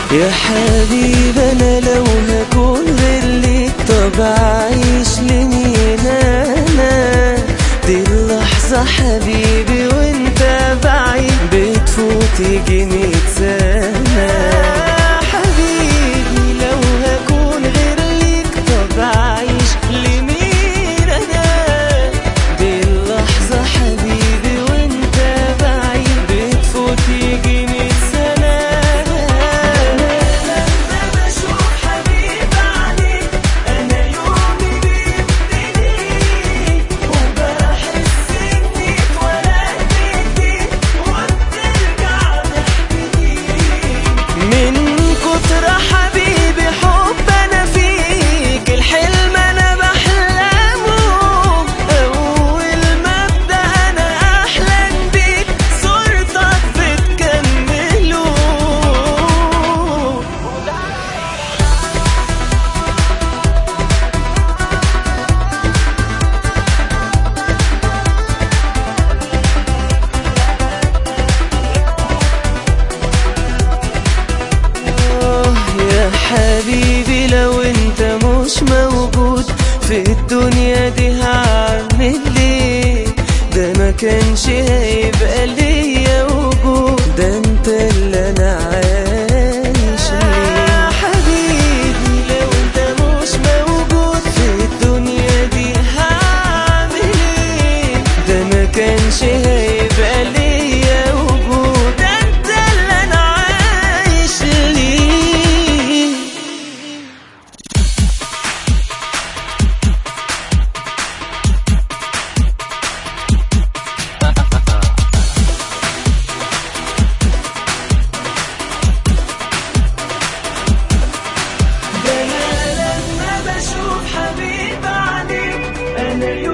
يا حبيبي انا لو هكون غير ليك طب اعيش لمين انا؟ دي اللحظة حبيبي وانت بعيد بتفوت يجي 100 سنة. حبيبي لو هكون غير ليك طب اعيش لمين انا؟ دي اللحظة حبيبي وانت بعيد بتفوت يجي 100 سنة. حبيبي لو انت مش موجود في الدنيا دي هعمل ليه؟ ده ما كانش هيبقى ليا وجود، ده انت اللي انا عايش ليه. حبيبي لو انت مش موجود في الدنيا دي هعمل ايه؟ ده ما كانش هيبقى ليا وجود، ده انت اللي انا عايش ليه. حبيب عليك أنا